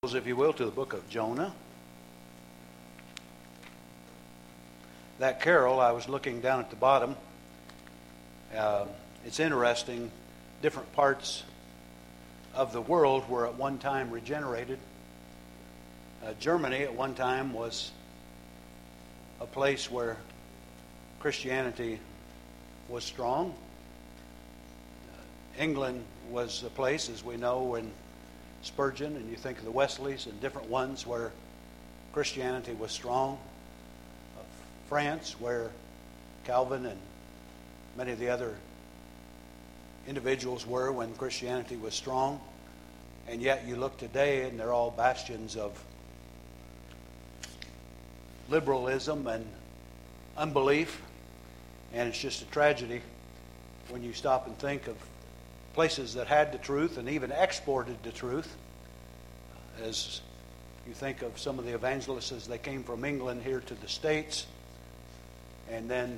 If you will, to the book of Jonah. That carol, I was looking down at the bottom. It's interesting. Different parts of the world were at one time regenerated. Germany at one time was a place where Christianity was strong. England was a place, as we know, when Spurgeon, and you think of the Wesleys and different ones where Christianity was strong. France, where Calvin and many of the other individuals were when Christianity was strong. And yet you look today and they're all bastions of liberalism and unbelief. And it's just a tragedy when you stop and think of places that had the truth and even exported the truth. As you think of some of the evangelists as they came from England here to the States and then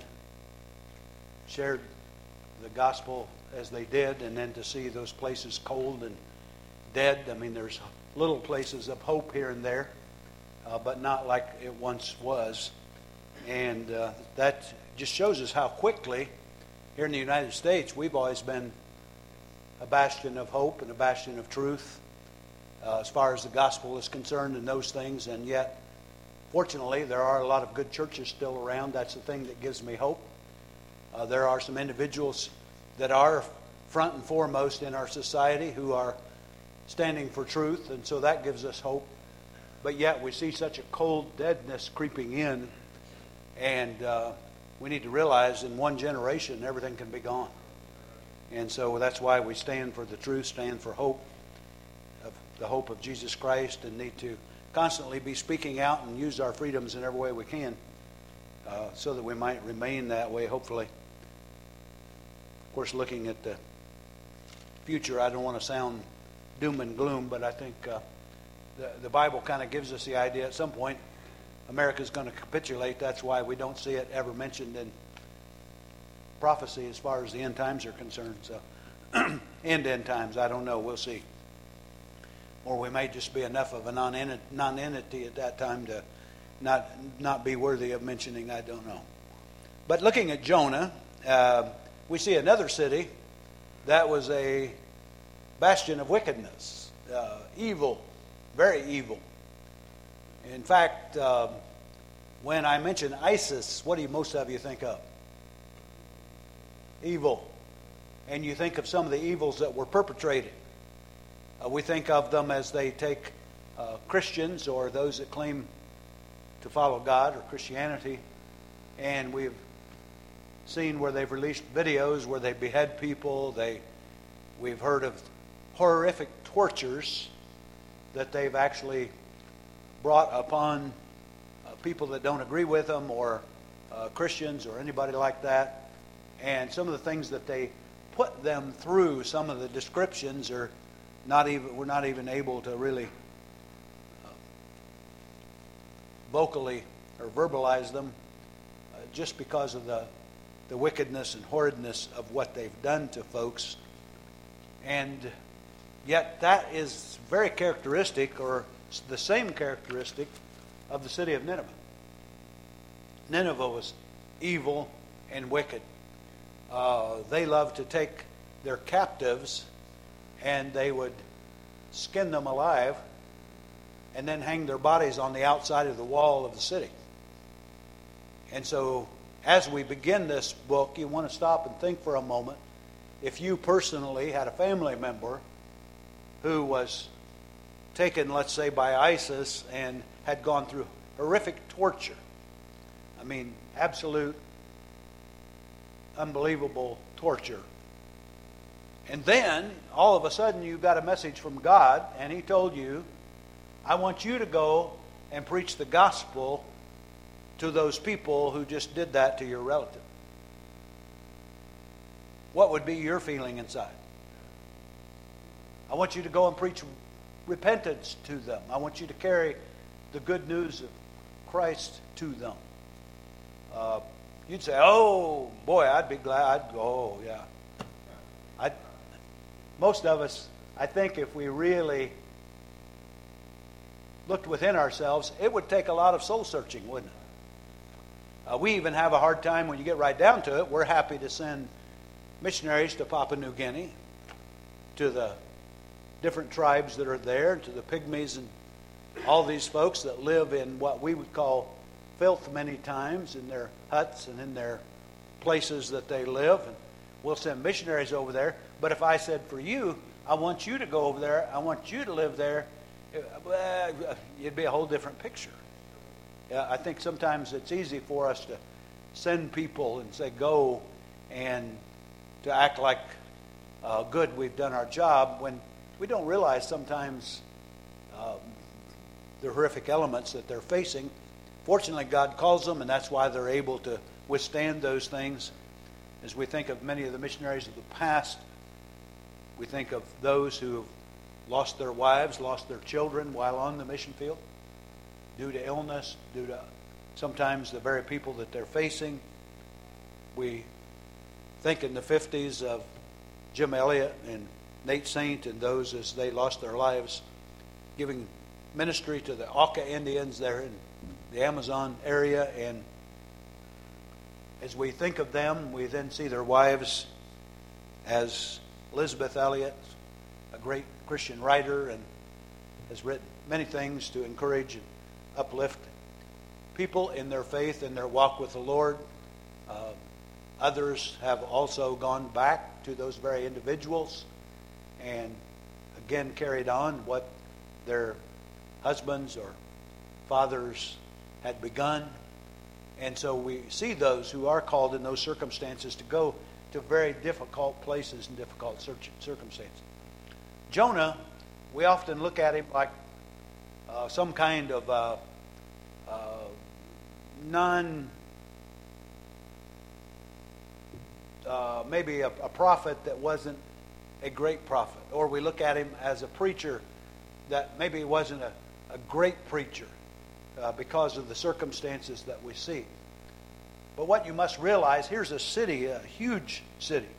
shared the gospel as they did, and then to see those places cold and dead. I mean, there's little places of hope here and there, but not like it once was. And that just shows us how quickly here in the United States we've always been a bastion of hope and a bastion of truth as far as the gospel is concerned and those things. And yet, fortunately, there are a lot of good churches still around. That's the thing that gives me hope. There are some individuals that are front and foremost in our society who are standing for truth, and so that gives us hope. But yet we see such a cold deadness creeping in, and we need to realize in one generation everything can be gone. And so that's why we stand for the truth, stand for hope, of the hope of Jesus Christ, and need to constantly be speaking out and use our freedoms in every way we can so that we might remain that way, hopefully. Of course, looking at the future, I don't want to sound doom and gloom, but I think the Bible kind of gives us the idea at some point America's going to capitulate. That's why we don't see it ever mentioned in prophecy as far as the end times are concerned. So, end times, I don't know. We'll see. Or we may just be enough of a non-entity at that time to not be worthy of mentioning. I don't know. But looking at Jonah, we see another city that was a bastion of wickedness, evil, very evil. In fact, when I mention ISIS, what do most of you think of? Evil. And you think of some of the evils that were perpetrated. We think of them as they take Christians or those that claim to follow God or Christianity, and we've seen where they've released videos where they behead people. We've heard of horrific tortures that they've actually brought upon people that don't agree with them or Christians or anybody like that. And some of the things that they put them through, some of the descriptions are we're not even able to really vocally or verbalize them just because of the wickedness and horridness of what they've done to folks. And yet that is very characteristic, or the same characteristic, of the city of Nineveh. Nineveh was evil and wicked. They loved to take their captives and they would skin them alive and then hang their bodies on the outside of the wall of the city. And so as we begin this book, you want to stop and think for a moment. If you personally had a family member who was taken, let's say, by ISIS and had gone through horrific torture, I mean, absolute, unbelievable torture. And then, all of a sudden, you got a message from God, and He told you, I want you to go and preach the gospel to those people who just did that to your relative. What would be your feeling inside? I want you to go and preach repentance to them. I want you to carry the good news of Christ to them. You'd say, oh, boy, I'd be glad. I'd go, oh, yeah. Most of us, I think if we really looked within ourselves, it would take a lot of soul searching, wouldn't it? We even have a hard time when you get right down to it. We're happy to send missionaries to Papua New Guinea, to the different tribes that are there, to the pygmies and all these folks that live in what we would call filth many times in their huts and in their places that they live. And we'll send missionaries over there. But if I said, for you, I want you to go over there, I want you to live there, it'd be a whole different picture. I think sometimes it's easy for us to send people and say, go, and to act like good, we've done our job, when we don't realize sometimes the horrific elements that they're facing. Fortunately, God calls them, and that's why they're able to withstand those things. As we think of many of the missionaries of the past, we think of those who have lost their wives, lost their children while on the mission field, due to illness, due to sometimes the very people that they're facing. We think in the 50s of Jim Elliott and Nate Saint and those as they lost their lives, giving ministry to the Auca Indians there in the Amazon area. And as we think of them, we then see their wives as Elizabeth Elliot, a great Christian writer, and has written many things to encourage and uplift people in their faith and their walk with the Lord. Others have also gone back to those very individuals and again carried on what their husbands or fathers had begun. And so we see those who are called in those circumstances to go to very difficult places and difficult circumstances. Jonah, we often look at him like some kind of maybe a prophet that wasn't a great prophet. Or we look at him as a preacher that maybe wasn't a great preacher because of the circumstances that we see. But what you must realize, here's a city, a huge city.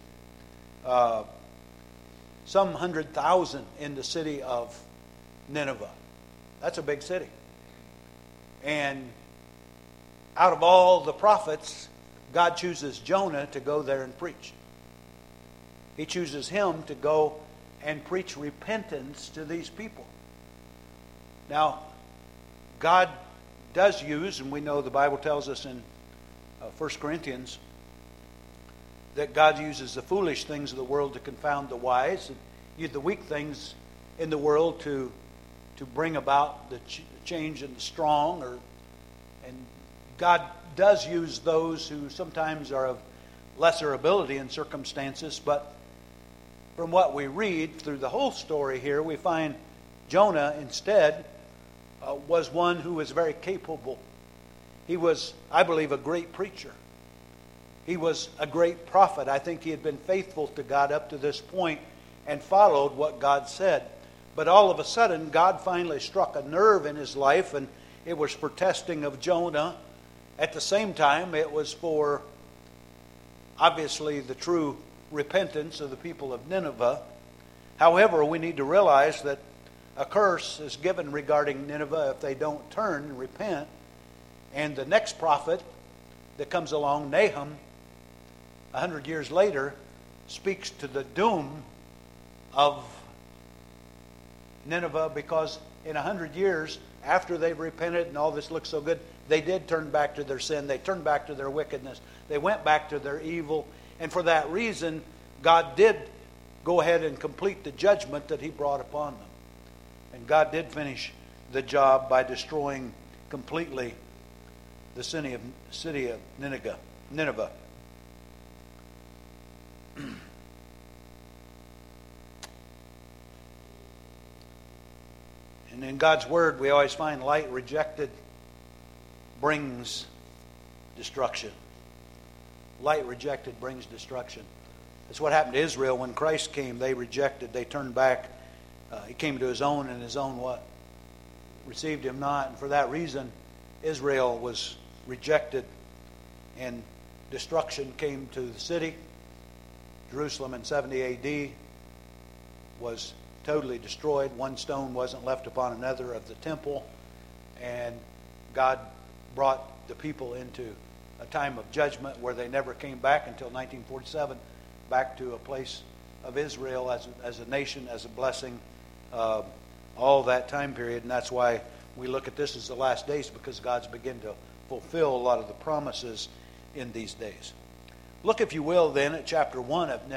Some 100,000 in the city of Nineveh. That's a big city. And out of all the prophets, God chooses Jonah to go there and preach. He chooses him to go and preach repentance to these people. Now, God does use, and we know the Bible tells us in 1 Corinthians that God uses the foolish things of the world to confound the wise, and use the weak things in the world to bring about the change in the strong. And God does use those who sometimes are of lesser ability in circumstances, but from what we read through the whole story here, we find Jonah instead was one who was very capable. He was, I believe, a great preacher. He was a great prophet. I think he had been faithful to God up to this point and followed what God said. But all of a sudden, God finally struck a nerve in his life, and it was for testing of Jonah. At the same time, it was for, obviously, the true repentance of the people of Nineveh. However, we need to realize that a curse is given regarding Nineveh if they don't turn and repent. And the next prophet that comes along, Nahum, 100 years later, speaks to the doom of Nineveh, because in 100 years, after they've repented and all this looks so good, they did turn back to their sin. They turned back to their wickedness. They went back to their evil. And for that reason, God did go ahead and complete the judgment that he brought upon them. And God did finish the job by destroying completely the city of Nineveh. And in God's Word, we always find light rejected brings destruction. Light rejected brings destruction. That's what happened to Israel when Christ came. They rejected. They turned back. He came to his own, and his own what? Received him not. And for that reason, Israel was rejected, and destruction came to the city. Jerusalem in 70 A.D. was totally destroyed. One stone wasn't left upon another of the temple. And God brought the people into a time of judgment where they never came back until 1947, back to a place of Israel as a nation, as a blessing, all that time period. And that's why we look at this as the last days, because God's beginning to fulfill a lot of the promises in these days. Look, if you will, then at chapter 1 of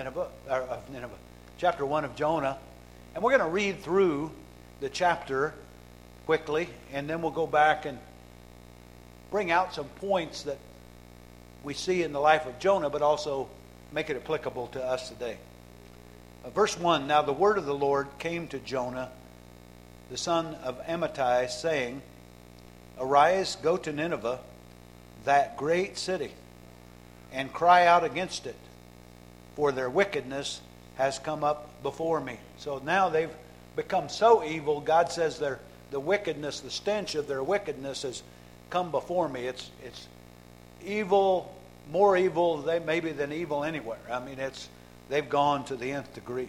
chapter 1 of Jonah. And we're going to read through the chapter quickly, and then we'll go back and bring out some points that we see in the life of Jonah, but also make it applicable to us today. Verse 1, Now the word of the Lord came to Jonah, the son of Amittai, saying, Arise, go to Nineveh, that great city, and cry out against it, for their wickedness has come up before me. So now they've become so evil, God says the wickedness, the stench of their wickedness has come before me. It's evil, more evil maybe than evil anywhere. I mean, they've gone to the nth degree.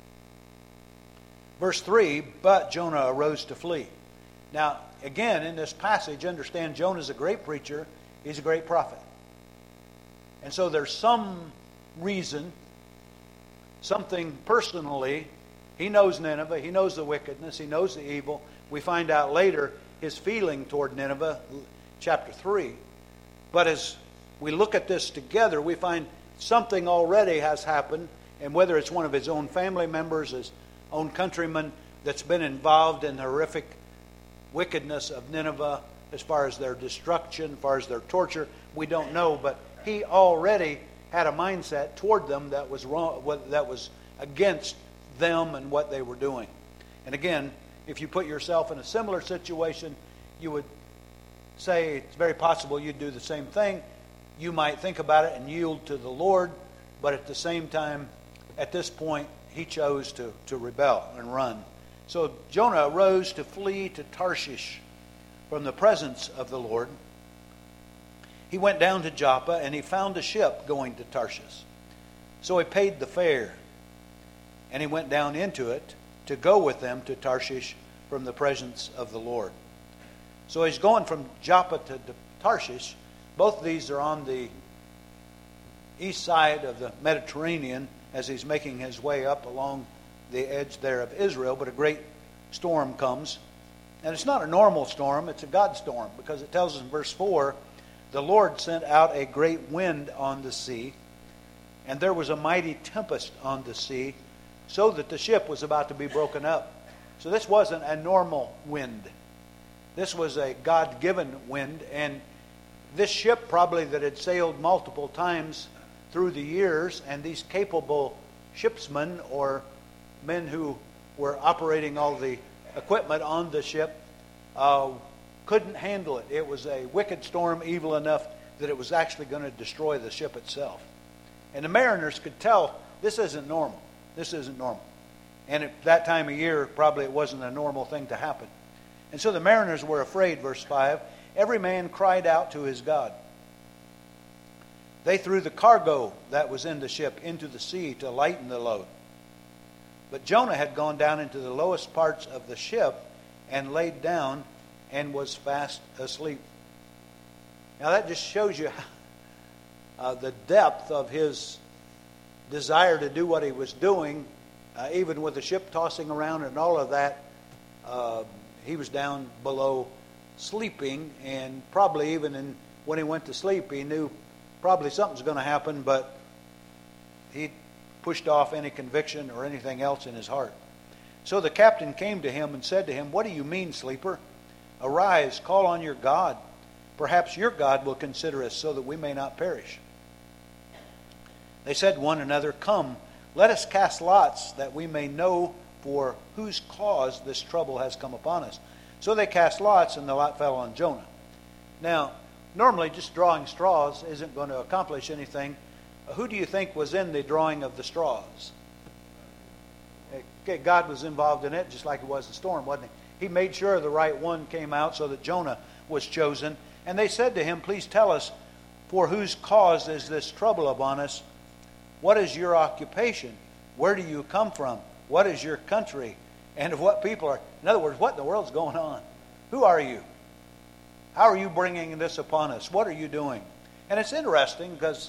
Verse 3, But Jonah arose to flee. Now, again, in this passage, understand Jonah's a great preacher. He's a great prophet. And so there's some reason, something personally. He knows Nineveh. He knows the wickedness. He knows the evil. We find out later his feeling toward Nineveh, chapter 3. But as we look at this together, we find something already has happened. And whether it's one of his own family members, his own countrymen, that's been involved in the horrific wickedness of Nineveh, as far as their destruction, as far as their torture, we don't know. But he already had a mindset toward them that was wrong, that was against them and what they were doing. And again, if you put yourself in a similar situation, you would say it's very possible you'd do the same thing. You might think about it and yield to the Lord, but at the same time, at this point, he chose to rebel and run. So Jonah arose to flee to Tarshish from the presence of the Lord. He went down to Joppa, and he found a ship going to Tarshish. So he paid the fare, and he went down into it to go with them to Tarshish from the presence of the Lord. So he's going from Joppa to Tarshish. Both of these are on the east side of the Mediterranean as he's making his way up along the edge there of Israel. But a great storm comes. And it's not a normal storm, it's a God storm, because it tells us in verse 4, the Lord sent out a great wind on the sea, and there was a mighty tempest on the sea, so that the ship was about to be broken up. So this wasn't a normal wind. This was a God-given wind, and this ship probably that had sailed multiple times through the years, and these capable shipsmen or men who were operating all the equipment on the ship couldn't handle it. It was a wicked storm, evil enough that it was actually going to destroy the ship itself. And the mariners could tell this isn't normal. This isn't normal. And at that time of year, probably it wasn't a normal thing to happen. And so the mariners were afraid, verse 5. Every man cried out to his God. They threw the cargo that was in the ship into the sea to lighten the load. But Jonah had gone down into the lowest parts of the ship and laid down and was fast asleep. Now that just shows you the depth of his desire to do what he was doing, even with the ship tossing around and all of that. He was down below sleeping, and probably even when he went to sleep, he knew probably something's going to happen, but he pushed off any conviction or anything else in his heart. So the captain came to him and said to him, "What do you mean, sleeper? Arise, call on your God. Perhaps your God will consider us so that we may not perish." They said to one another, "Come, let us cast lots that we may know for whose cause this trouble has come upon us." So they cast lots, and the lot fell on Jonah. Now, normally just drawing straws isn't going to accomplish anything. Who do you think was in the drawing of the straws? Okay, God was involved in it, just like it was the storm, wasn't he? He made sure the right one came out so that Jonah was chosen. And they said to him, "Please tell us, for whose cause is this trouble upon us? What is your occupation? Where do you come from? What is your country? and of what people are. In other words, what in the world's going on? Who are you? How are you bringing this upon us? What are you doing? And it's interesting because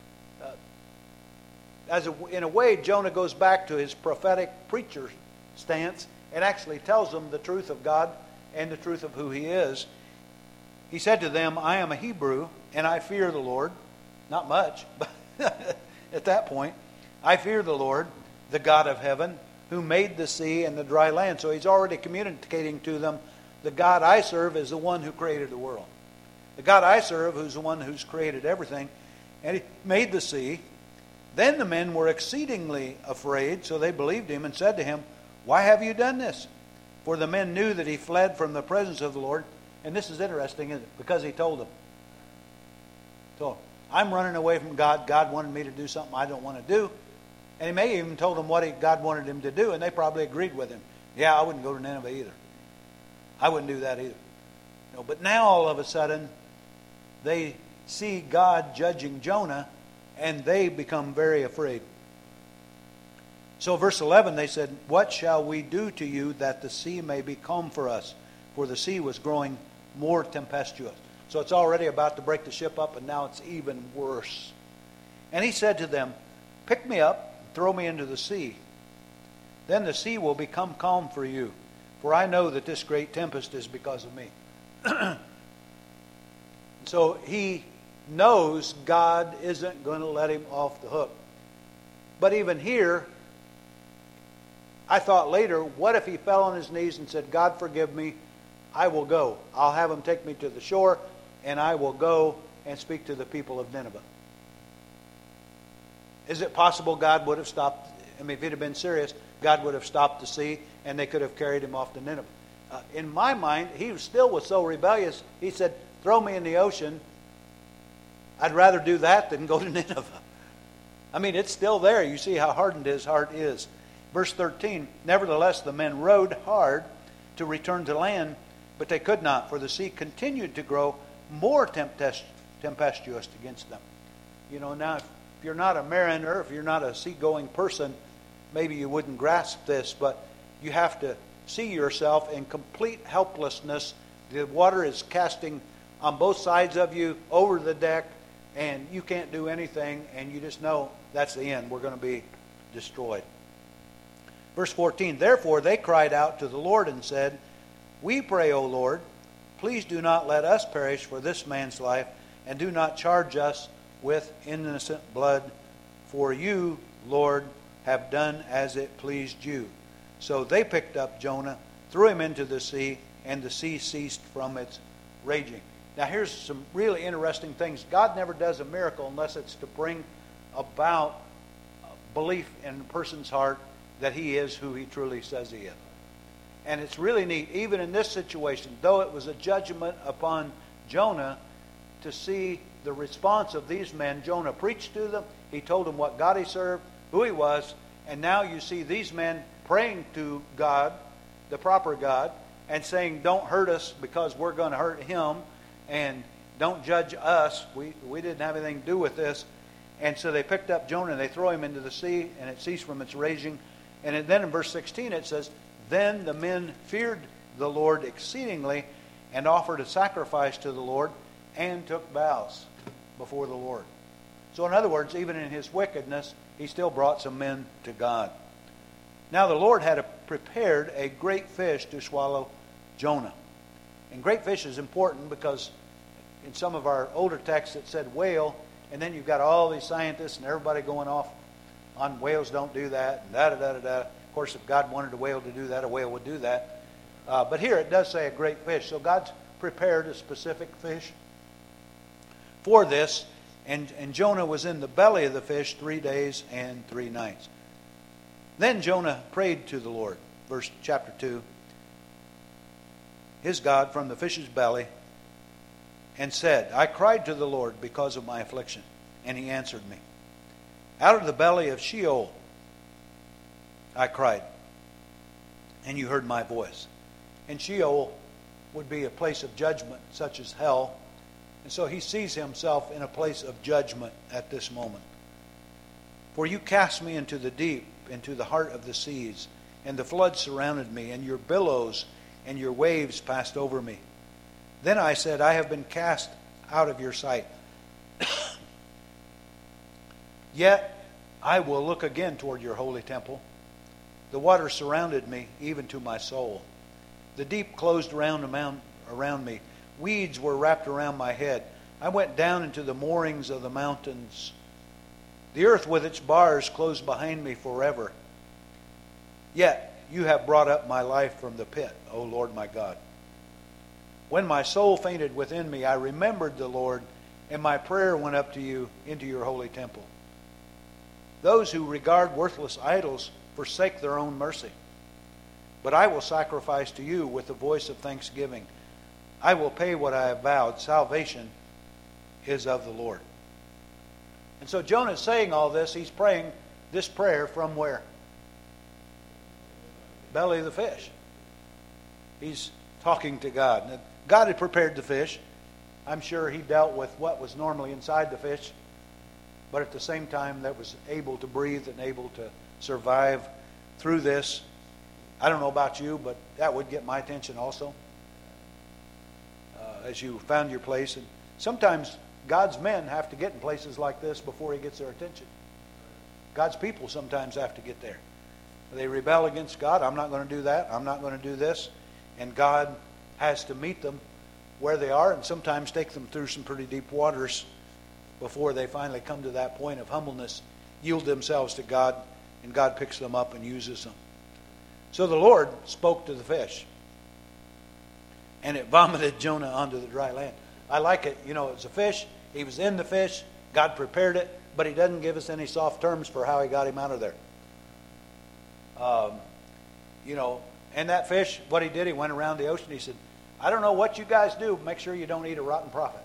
in a way, Jonah goes back to his prophetic preacher stance and actually tells them the truth of God and the truth of who He is. He said to them, I am a Hebrew, and I fear the Lord. Not much, but at that point, I fear the Lord, the God of heaven, who made the sea and the dry land. So he's already communicating to them, the God I serve is the one who created the world. The God I serve, who's the one who's created everything, and He made the sea. Then the men were exceedingly afraid, so they believed him and said to him, why have you done this? For the men knew that he fled from the presence of the Lord. And this is interesting, isn't it? Because he told them. So, I'm running away from God. God wanted me to do something I don't want to do. And he may have even told them what God wanted him to do, and they probably agreed with him. Yeah, I wouldn't go to Nineveh either. I wouldn't do that either. No, but now all of a sudden, they see God judging Jonah, and they become very afraid. So verse 11, they said, what shall we do to you that the sea may be calm for us? For the sea was growing more tempestuous. So it's already about to break the ship up, and now it's even worse. And he said to them, pick me up, and throw me into the sea. Then the sea will become calm for you. For I know that this great tempest is because of me. So he knows God isn't going to let him off the hook. But even here, I thought later, what if he fell on his knees and said, God forgive me, I will go. I'll have him take me to the shore, and I will go and speak to the people of Nineveh. Is it possible God would have stopped? I mean, if he'd have been serious, God would have stopped the sea, and they could have carried him off to Nineveh. In my mind, he still was so rebellious, he said, throw me in the ocean. I'd rather do that than go to Nineveh. I mean, it's still there. You see how hardened his heart is. Verse 13, nevertheless the men rowed hard to return to land, but they could not, for the sea continued to grow more tempestuous against them. You know, now if you're not a mariner, if you're not a seagoing person, maybe you wouldn't grasp this, but you have to see yourself in complete helplessness. The water is casting on both sides of you over the deck, and you can't do anything, and you just know that's the end. We're going to be destroyed. Verse 14, therefore they cried out to the Lord and said, we pray, O Lord, please do not let us perish for this man's life, and do not charge us with innocent blood, for you, Lord, have done as it pleased you. So they picked up Jonah, threw him into the sea, and the sea ceased from its raging. Now here's some really interesting things. God never does a miracle unless it's to bring about belief in a person's heart that He is who He truly says He is. And it's really neat, even in this situation, though it was a judgment upon Jonah, to see the response of these men. Jonah preached to them. He told them what God he served, who He was. And now you see these men praying to God, the proper God, and saying, don't hurt us because we're going to hurt Him. And don't judge us. We didn't have anything to do with this. And so they picked up Jonah and they throw him into the sea, and it ceased from its raging. And then in verse 16 it says, then the men feared the Lord exceedingly, and offered a sacrifice to the Lord, and took vows before the Lord. So in other words, even in his wickedness, he still brought some men to God. Now the Lord had prepared a great fish to swallow Jonah. And great fish is important because in some of our older texts it said whale, and then you've got all these scientists and everybody going off on whales don't do that, and da-da-da-da-da. Of course, if God wanted a whale to do that, a whale would do that. But here it does say a great fish. So God's prepared a specific fish for this, and Jonah was in the belly of the fish 3 days and 3 nights. Then Jonah prayed to the Lord, chapter 2, his God from the fish's belly, and said, I cried to the Lord because of my affliction, and He answered me. Out of the belly of Sheol I cried, and you heard my voice. And Sheol would be a place of judgment, such as hell. And so he sees himself in a place of judgment at this moment. For you cast me into the deep, into the heart of the seas, and the flood surrounded me, and your billows and your waves passed over me. Then I said, I have been cast out of your sight. Yet I will look again toward your holy temple. The water surrounded me, even to my soul. The deep closed around me. Weeds were wrapped around my head. I went down into the moorings of the mountains. The earth with its bars closed behind me forever. Yet you have brought up my life from the pit, O Lord my God. When my soul fainted within me, I remembered the Lord, and my prayer went up to you into your holy temple. Those who regard worthless idols forsake their own mercy. But I will sacrifice to you with the voice of thanksgiving. I will pay what I have vowed. Salvation is of the Lord. And so Jonah is saying all this. He's praying this prayer from where? Belly of the fish. He's talking to God. Now, God had prepared the fish. I'm sure he dealt with what was normally inside the fish, but at the same time that was able to breathe and able to survive through this. I don't know about you, but that would get my attention also. As you found your place. And sometimes God's men have to get in places like this before he gets their attention. God's people sometimes have to get there. They rebel against God. I'm not going to do that. I'm not going to do this. And God has to meet them where they are and sometimes take them through some pretty deep waters before they finally come to that point of humbleness, yield themselves to God, and God picks them up and uses them. So the Lord spoke to the fish, and it vomited Jonah onto the dry land. I like it. You know, it was a fish. He was in the fish. God prepared it, but he doesn't give us any soft terms for how he got him out of there. And that fish, what he did, he went around the ocean. He said, I don't know what you guys do, but make sure you don't eat a rotten prophet.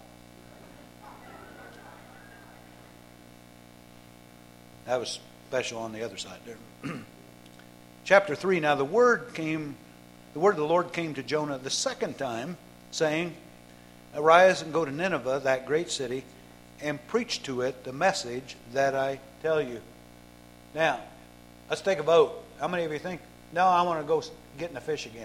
That was special on the other side there. Chapter 3, now the word of the Lord came to Jonah the second time, saying, Arise and go to Nineveh, that great city, and preach to it the message that I tell you. Now, let's take a vote. How many of you think, no, I want to go get in the fish again?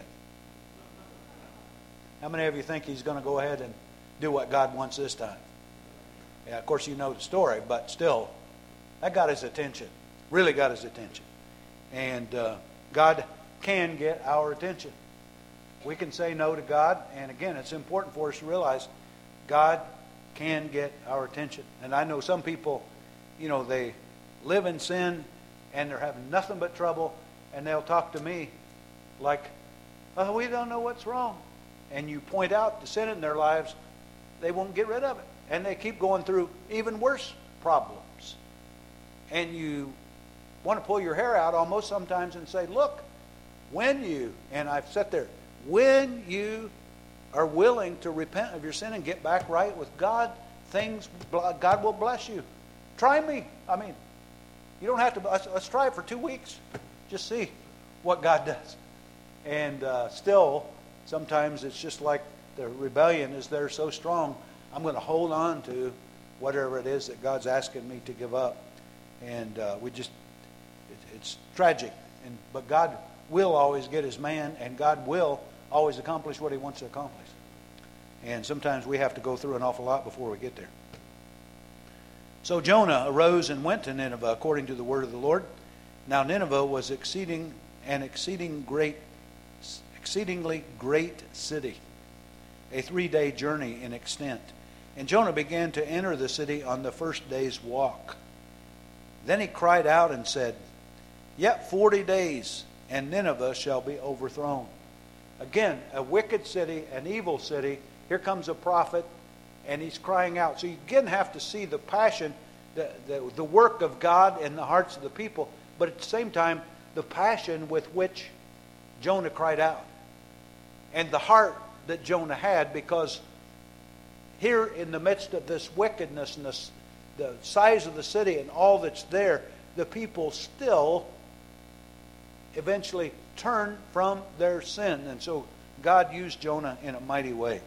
How many of you think he's going to go ahead and do what God wants this time? Yeah, of course you know the story, but still, that got his attention. Really got his attention. And God can get our attention. We can say no to God, and again, it's important for us to realize God can get our attention. And I know some people, they live in sin, and they're having nothing but trouble, and they'll talk to me like, oh, we don't know what's wrong. And you point out the sin in their lives, they won't get rid of it. And they keep going through even worse problems. And you want to pull your hair out almost sometimes and say, look, and I've sat there, when you are willing to repent of your sin and get back right with God, God will bless you. Try me. I mean, you don't have to, let's try it for 2 weeks. Just see what God does. And still, sometimes it's just like the rebellion is there so strong, I'm going to hold on to whatever it is that God's asking me to give up. And it's tragic. But God will always get his man, and God will always accomplish what he wants to accomplish. And sometimes we have to go through an awful lot before we get there. So Jonah arose and went to Nineveh according to the word of the Lord. Now Nineveh was exceedingly great city, a 3-day journey in extent. And Jonah began to enter the city on the first day's walk. Then he cried out and said, Yet 40 days, and Nineveh shall be overthrown. Again, a wicked city, an evil city. Here comes a prophet, and he's crying out. So you again have to see the passion, the work of God in the hearts of the people, but at the same time, the passion with which Jonah cried out. And the heart that Jonah had, because here in the midst of this wickedness and the size of the city and all that's there, the people still eventually turn from their sin. And so God used Jonah in a mighty way.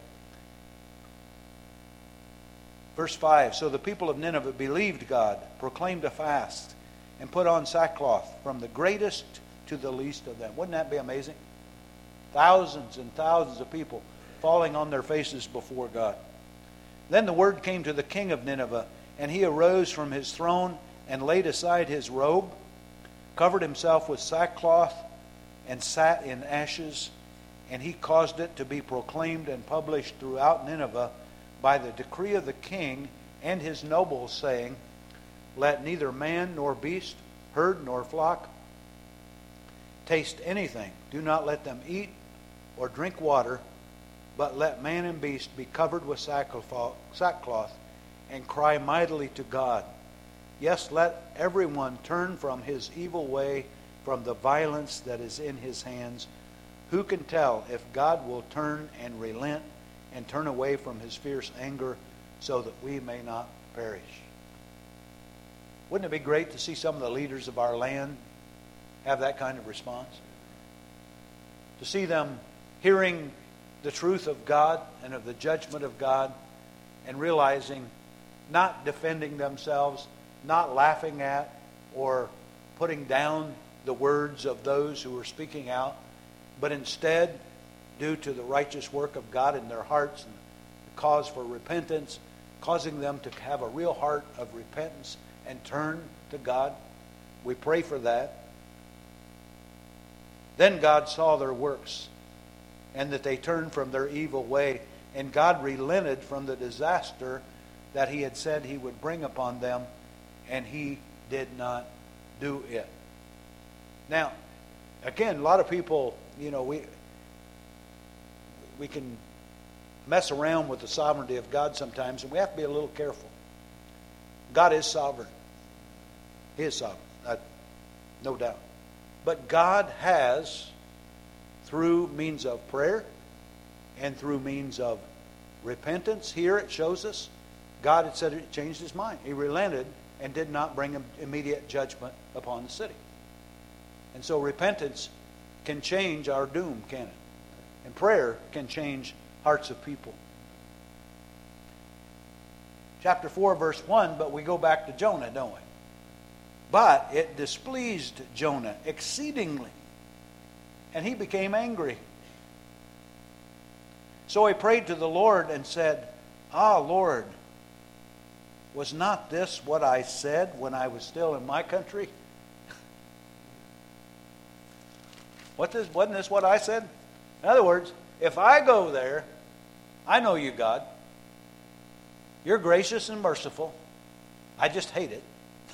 Verse 5, So the people of Nineveh believed God, proclaimed a fast, and put on sackcloth from the greatest to the least of them. Wouldn't that be amazing? Thousands and thousands of people falling on their faces before God. Then the word came to the king of Nineveh, and he arose from his throne and laid aside his robe, covered himself with sackcloth, and sat in ashes. And he caused it to be proclaimed and published throughout Nineveh by the decree of the king and his nobles, saying, Let neither man nor beast, herd nor flock, taste anything. Do not let them eat or drink water, but let man and beast be covered with sackcloth and cry mightily to God. Yes, let everyone turn from his evil way, from the violence that is in his hands. Who can tell if God will turn and relent and turn away from his fierce anger so that we may not perish? Wouldn't it be great to see some of the leaders of our land have that kind of response? To see them hearing the truth of God and of the judgment of God and realizing, not defending themselves, not laughing at or putting down the words of those who are speaking out, but instead, due to the righteous work of God in their hearts and the cause for repentance, causing them to have a real heart of repentance and turn to God. We pray for that. Then God saw their works and that they turned from their evil way, and God relented from the disaster that he had said he would bring upon them, and he did not do it. Now, again, a lot of people, we can mess around with the sovereignty of God sometimes, and we have to be a little careful. God is sovereign. He is sovereign, no doubt. But God has, through means of prayer and through means of repentance, here it shows us, God had said it changed his mind. He relented and did not bring immediate judgment upon the city. And so repentance can change our doom, can it? And prayer can change hearts of people. Chapter 4, verse 1, but we go back to Jonah, don't we? But it displeased Jonah exceedingly, and he became angry. So he prayed to the Lord and said, Ah, Lord, was not this what I said when I was still in my country? Wasn't this what I said? In other words, if I go there, I know you, God. You're gracious and merciful. I just hate it.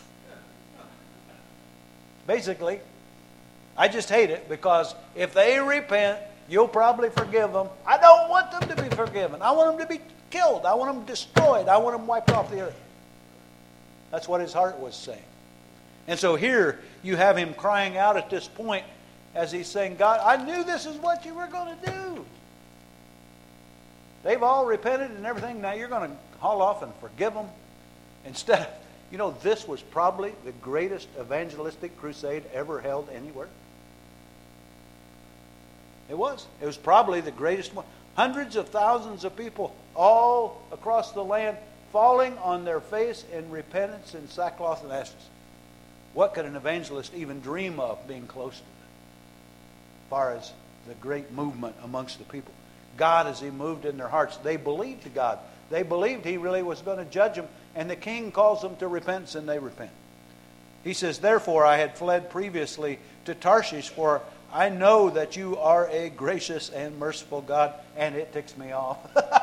Basically, I just hate it because if they repent, you'll probably forgive them. I don't want them to be forgiven. I want them to be killed. I want them destroyed. I want them wiped off the earth. That's what his heart was saying. And so here you have him crying out at this point as he's saying, God, I knew this is what you were going to do. They've all repented and everything. Now you're going to haul off and forgive them. Instead of, this was probably the greatest evangelistic crusade ever held anywhere. It was. It was probably the greatest one. Hundreds of thousands of people all across the land falling on their face in repentance in sackcloth and ashes. What could an evangelist even dream of being close to that? As far as the great movement amongst the people. God, as he moved in their hearts, they believed God. They believed he really was going to judge them. And the king calls them to repentance, and they repent. He says, Therefore I had fled previously to Tarshish, for I know that you are a gracious and merciful God. And it ticks me off.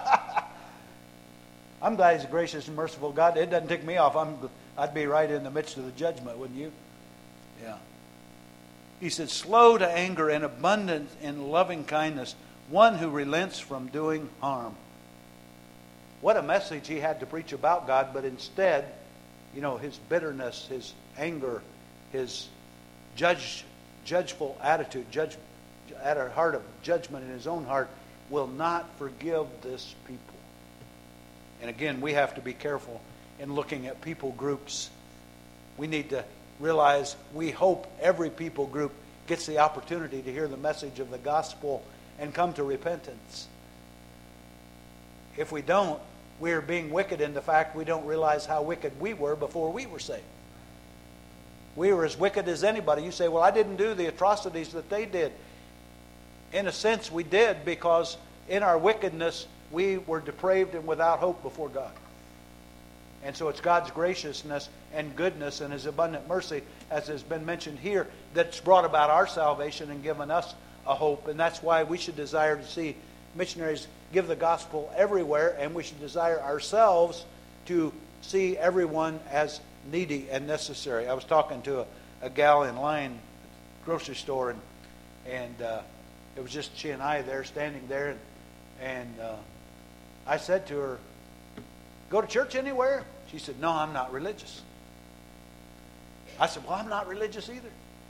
I'm glad he's a gracious and merciful God. It doesn't tick me off. I'd be right in the midst of the judgment, wouldn't you? Yeah. He said, slow to anger and abundant in loving kindness, one who relents from doing harm. What a message he had to preach about God, but instead, his bitterness, his anger, his judgeful attitude, at a heart of judgment in his own heart, will not forgive this people. And again, we have to be careful in looking at people groups. We need to realize we hope every people group gets the opportunity to hear the message of the gospel and come to repentance. If we don't, we're being wicked in the fact we don't realize how wicked we were before we were saved. We were as wicked as anybody. You say, well, I didn't do the atrocities that they did. In a sense, we did, because in our wickedness, we were depraved and without hope before God. And so it's God's graciousness and goodness and His abundant mercy, as has been mentioned here, that's brought about our salvation and given us a hope. And that's why we should desire to see missionaries give the gospel everywhere, and we should desire ourselves to see everyone as needy and necessary. I was talking to a gal in line at the grocery store, and it was just she and I there, standing there, and I said to her, "Go to church anywhere?" She said, "No, I'm not religious." I said, "Well, I'm not religious either."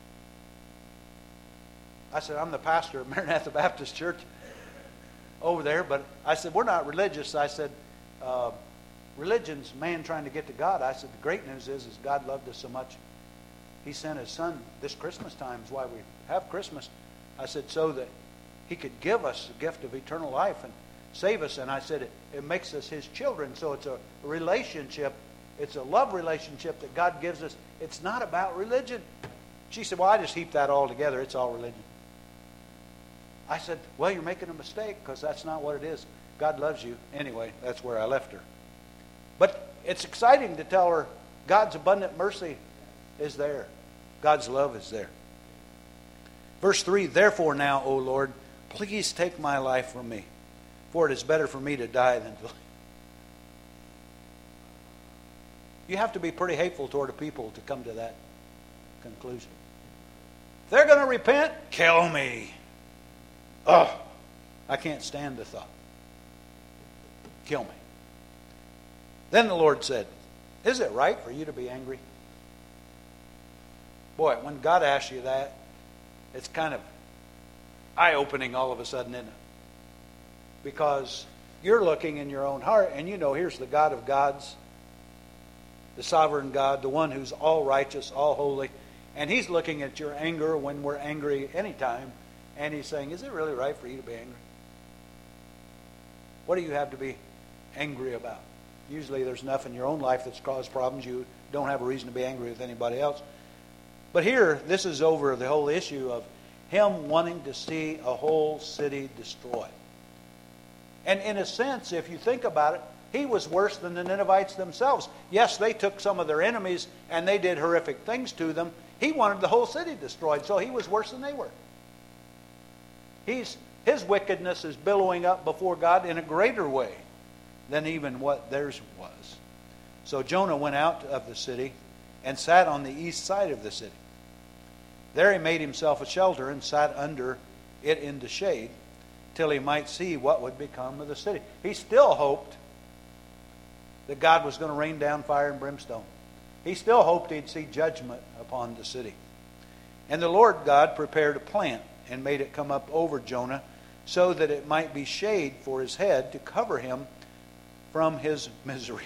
I said, "I'm the pastor of Maranatha Baptist Church over there," but I said, "We're not religious." I said, "Religion's man trying to get to God." I said, "The great news is God loved us so much, He sent His Son this Christmas time, is why we have Christmas." I said, "So that He could give us the gift of eternal life and save us." And I said, it makes us His children. So it's a relationship. It's a love relationship that God gives us. It's not about religion. She said, "Well, I just heap that all together. It's all religion." I said, "Well, you're making a mistake, because that's not what it is. God loves you." Anyway, that's where I left her. But it's exciting to tell her God's abundant mercy is there. God's love is there. Verse 3, "Therefore now, O Lord, please take my life from me, for it is better for me to die than to live." You have to be pretty hateful toward a people to come to that conclusion. If they're going to repent, kill me. Oh, I can't stand the thought. Kill me. Then the Lord said, "Is it right for you to be angry?" Boy, when God asks you that, it's kind of eye-opening all of a sudden, isn't it? Because you're looking in your own heart, and you know here's the God of gods, the sovereign God, the one who's all righteous, all holy, and He's looking at your anger when we're angry anytime, and He's saying, "Is it really right for you to be angry? What do you have to be angry about?" Usually there's enough in your own life that's caused problems. You don't have a reason to be angry with anybody else. But here, this is over the whole issue of Him wanting to see a whole city destroyed. And in a sense, if you think about it, He was worse than the Ninevites themselves. Yes, they took some of their enemies and they did horrific things to them. He wanted the whole city destroyed, so He was worse than they were. His wickedness is billowing up before God in a greater way than even what theirs was. So Jonah went out of the city and sat on the east side of the city. There he made himself a shelter and sat under it in the shade till he might see what would become of the city. He still hoped that God was going to rain down fire and brimstone. He still hoped He'd see judgment upon the city. And the Lord God prepared a plant and made it come up over Jonah so that it might be shade for his head to cover him from his misery.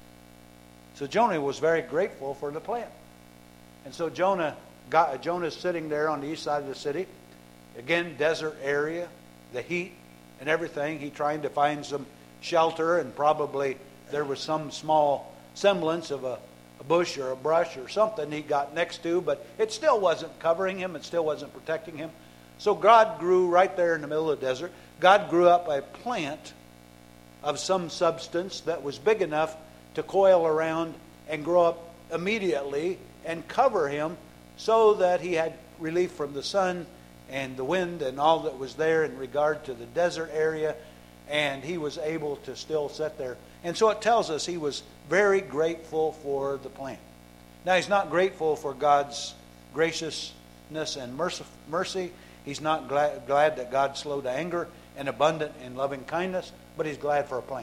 So Jonah was very grateful for the plant. And so Jonah's sitting there on the east side of the city. Again, desert area, the heat and everything. He trying to find some shelter, and probably there was some small semblance of a bush or a brush or something he got next to, but it still wasn't covering him. It still wasn't protecting him. So God grew right there in the middle of the desert. God grew up a plant of some substance that was big enough to coil around and grow up immediately and cover him, so that he had relief from the sun and the wind and all that was there in regard to the desert area, and he was able to still sit there. And so it tells us he was very grateful for the plant. Now, he's not grateful for God's graciousness and mercy. He's not glad that God's slow to anger and abundant in loving kindness, but he's glad for a plant.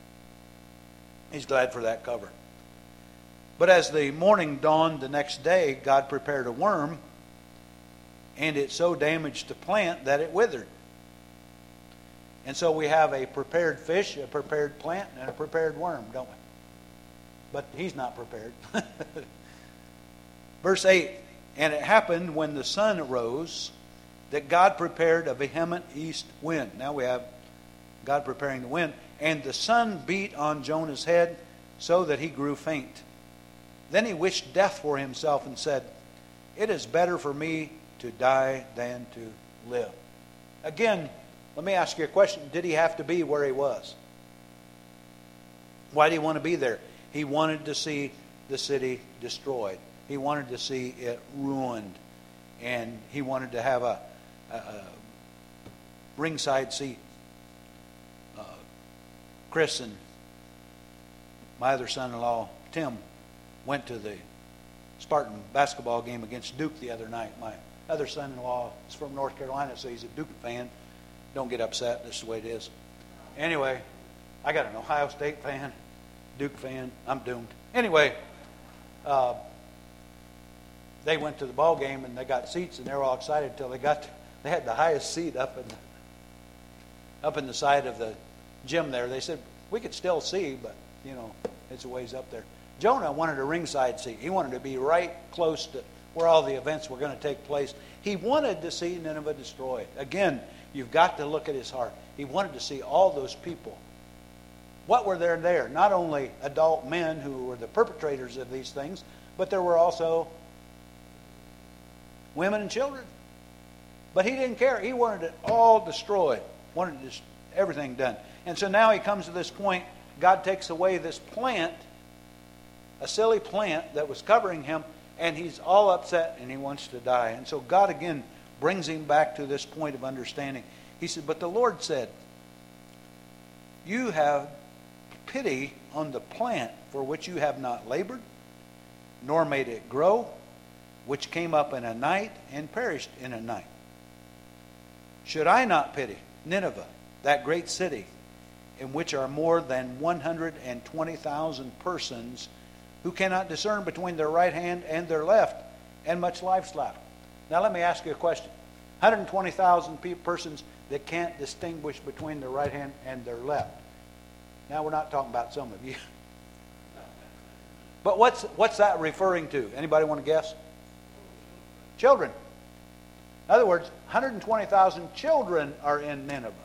He's glad for that cover. But as the morning dawned the next day, God prepared a worm, and it so damaged the plant that it withered. And so we have a prepared fish, a prepared plant, and a prepared worm, don't we? But he's not prepared. Verse 8, "And it happened when the sun arose that God prepared a vehement east wind." Now we have God preparing the wind. "And the sun beat on Jonah's head so that he grew faint. Then he wished death for himself and said, "It is better for me to die than to live." Again, let me ask you a question. Did he have to be where he was? Why did he want to be there? He wanted to see the city destroyed. He wanted to see it ruined. And he wanted to have a ringside seat. Chris and my other son-in-law, Tim, went to the Spartan basketball game against Duke the other night. My other son-in-law is from North Carolina, so he's a Duke fan. Don't get upset. This is the way it is. Anyway, I got an Ohio State fan, Duke fan. I'm doomed. Anyway, they went to the ball game and they got seats and they were all excited until they had the highest seat up in the side of the gym there. They said we could still see, but it's a ways up there. Jonah wanted a ringside seat. He wanted to be right close to where all the events were going to take place. He wanted to see Nineveh destroyed. Again, you've got to look at his heart. He wanted to see all those people. What were there? Not only adult men who were the perpetrators of these things, but there were also women and children. But he didn't care. He wanted it all destroyed. Wanted everything done. And so now he comes to this point. God takes away this plant, a silly plant that was covering him, and he's all upset and he wants to die. And so God again brings him back to this point of understanding. He said, "But the Lord said, you have pity on the plant for which you have not labored, nor made it grow, which came up in a night and perished in a night. Should I not pity Nineveh, that great city, in which are more than 120,000 persons who cannot discern between their right hand and their left, and much livestock?" Now let me ask you a question. 120,000 persons that can't distinguish between their right hand and their left. Now we're not talking about some of you. But what's that referring to? Anybody want to guess? Children. In other words, 120,000 children are in Nineveh,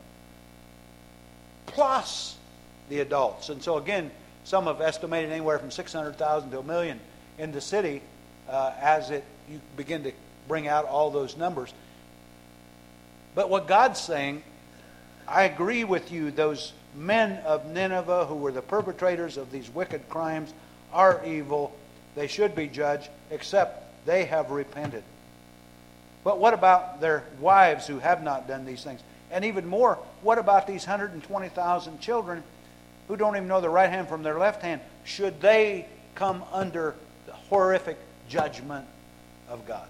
plus the adults. And so again, some have estimated anywhere from 600,000 to 1 million in the city you begin to bring out all those numbers. But what God's saying, I agree with you, those men of Nineveh who were the perpetrators of these wicked crimes are evil. They should be judged, except they have repented. But what about their wives who have not done these things? And even more, what about these 120,000 children who don't even know their right hand from their left hand? Should they come under the horrific judgment of God?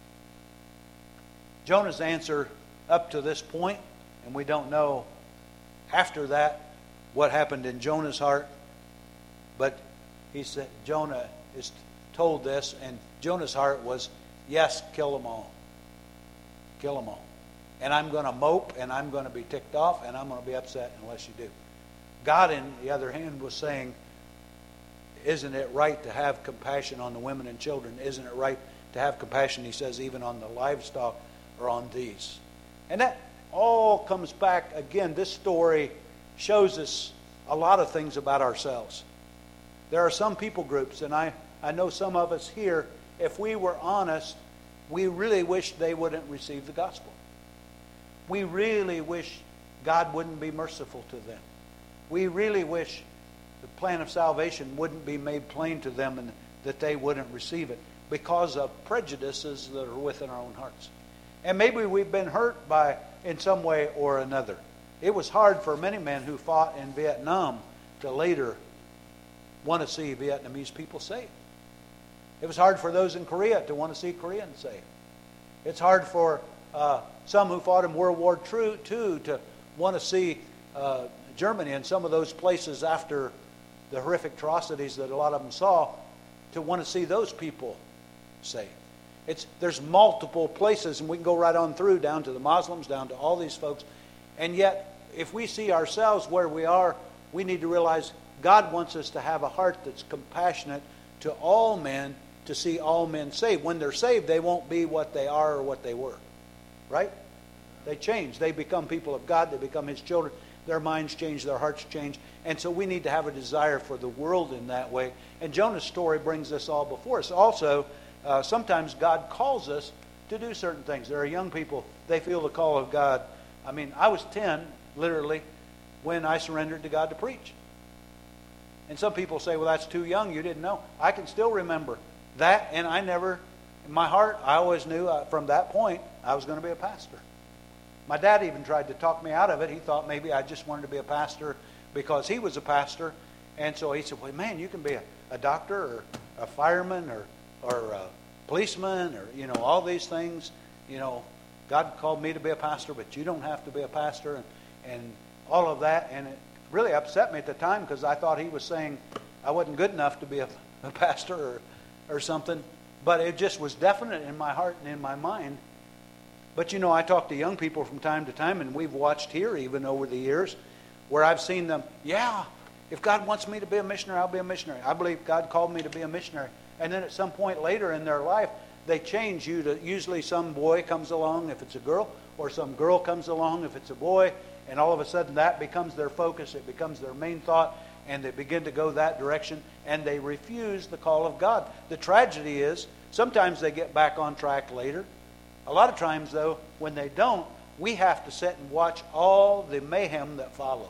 Jonah's answer up to this point, and we don't know after that what happened in Jonah's heart, but he said, Jonah is told this, and Jonah's heart was, yes, kill them all. Kill them all. And I'm going to mope, and I'm going to be ticked off, and I'm going to be upset unless you do. God, on the other hand, was saying, isn't it right to have compassion on the women and children? Isn't it right to have compassion, he says, even on the livestock or on these? And that all comes back, again, this story shows us a lot of things about ourselves. There are some people groups, and I know some of us here, if we were honest, we really wish they wouldn't receive the gospel. We really wish God wouldn't be merciful to them. We really wish the plan of salvation wouldn't be made plain to them and that they wouldn't receive it because of prejudices that are within our own hearts. And maybe we've been hurt in some way or another. It was hard for many men who fought in Vietnam to later want to see Vietnamese people saved. It was hard for those in Korea to want to see Koreans saved. It's hard for some who fought in World War II to want to see Germany and some of those places after the horrific atrocities that a lot of them saw, to want to see those people saved. There's multiple places, and we can go right on through, down to the Muslims, down to all these folks. And yet, if we see ourselves where we are, we need to realize God wants us to have a heart that's compassionate to all men, to see all men saved. When they're saved, they won't be what they are or what they were. Right? They change. They become people of God. They become His children. their minds change, their hearts change. And so we need to have a desire for the world in that way. And Jonah's story brings this all before us. Also, sometimes God calls us to do certain things. There are young people, they feel the call of God. I mean, I was 10, literally, when I surrendered to God to preach. And some people say, well, that's too young, you didn't know. I can still remember that, and I never, in my heart, I always knew from that point I was going to be a pastor. My dad even tried to talk me out of it. He thought maybe I just wanted to be a pastor because he was a pastor. And so he said, well, man, you can be a doctor or a fireman or a policeman or, all these things. God called me to be a pastor, but you don't have to be a pastor and all of that. And it really upset me at the time because I thought he was saying I wasn't good enough to be a pastor or something. But it just was definite in my heart and in my mind. But I talk to young people from time to time, and we've watched here even over the years, where I've seen them, if God wants me to be a missionary, I'll be a missionary. I believe God called me to be a missionary. And then at some point later in their life, they change. Usually some boy comes along if it's a girl, or some girl comes along if it's a boy, and all of a sudden that becomes their focus, it becomes their main thought, and they begin to go that direction, and they refuse the call of God. The tragedy is, sometimes they get back on track later. A lot of times, though, when they don't, we have to sit and watch all the mayhem that follows.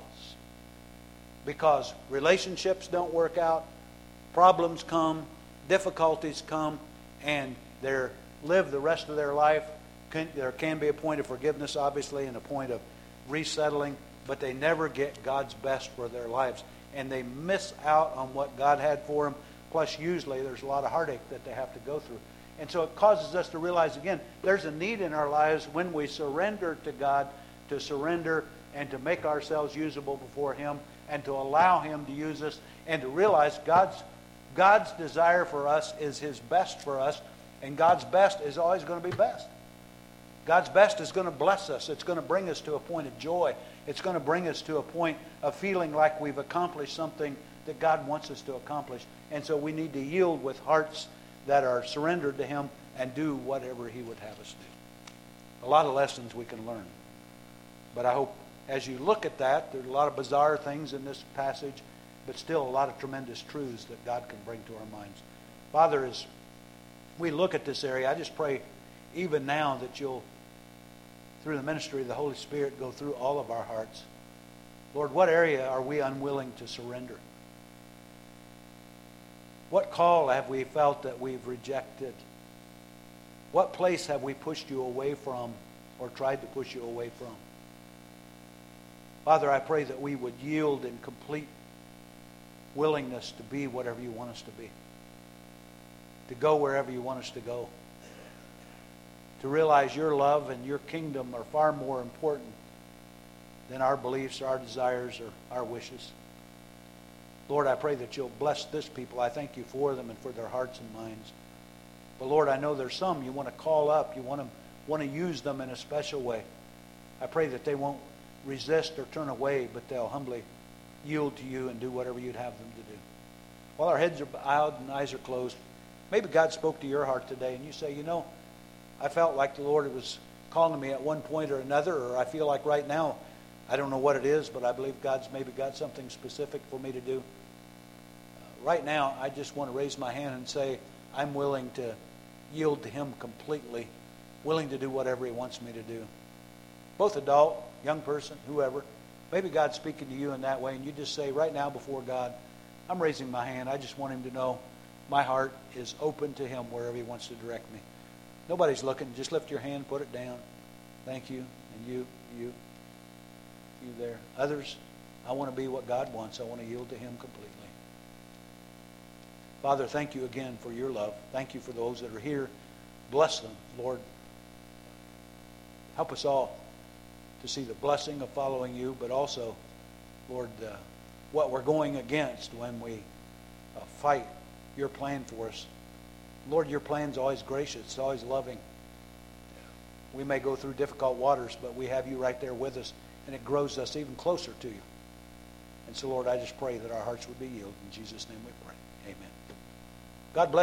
Because relationships don't work out, problems come, difficulties come, and they live the rest of their life. There can be a point of forgiveness, obviously, and a point of resettling, but they never get God's best for their lives. And they miss out on what God had for them. Plus, usually, there's a lot of heartache that they have to go through. And so it causes us to realize, again, there's a need in our lives when we surrender to God, to surrender and to make ourselves usable before Him and to allow Him to use us and to realize God's desire for us is His best for us, and God's best is always going to be best. God's best is going to bless us. It's going to bring us to a point of joy. It's going to bring us to a point of feeling like we've accomplished something that God wants us to accomplish. And so we need to yield with hearts that are surrendered to Him and do whatever He would have us do. A lot of lessons we can learn. But I hope as you look at that, there's a lot of bizarre things in this passage, but still a lot of tremendous truths that God can bring to our minds. Father, as we look at this area, I just pray even now that you'll, through the ministry of the Holy Spirit, go through all of our hearts. Lord, what area are we unwilling to surrender? What call have we felt that we've rejected? What place have we pushed you away from or tried to push you away from? Father, I pray that we would yield in complete willingness to be whatever you want us to be, to go wherever you want us to go, to realize your love and your kingdom are far more important than our beliefs, our desires, or our wishes. Lord, I pray that you'll bless this people. I thank you for them and for their hearts and minds. But Lord, I know there's some you want to call up. You want to use them in a special way. I pray that they won't resist or turn away, but they'll humbly yield to you and do whatever you'd have them to do. While our heads are bowed and eyes are closed, maybe God spoke to your heart today and you say, I felt like the Lord was calling me at one point or another, or I feel like right now, I don't know what it is, but I believe God's maybe got something specific for me to do. Right now, I just want to raise my hand and say, I'm willing to yield to Him completely, willing to do whatever He wants me to do. Both adult, young person, whoever. Maybe God's speaking to you in that way, and you just say, right now before God, I'm raising my hand. I just want Him to know my heart is open to Him wherever He wants to direct me. Nobody's looking. Just lift your hand, put it down. Thank you. And you there. Others, I want to be what God wants. I want to yield to Him completely. Father, thank you again for your love. Thank you for those that are here. Bless them, Lord. Help us all to see the blessing of following you, but also, Lord, what we're going against when we fight your plan for us. Lord, your plan's always gracious. It's always loving. We may go through difficult waters, but we have you right there with us, and it grows us even closer to you. And so, Lord, I just pray that our hearts would be yielded. In Jesus' name we pray. Amen. God bless.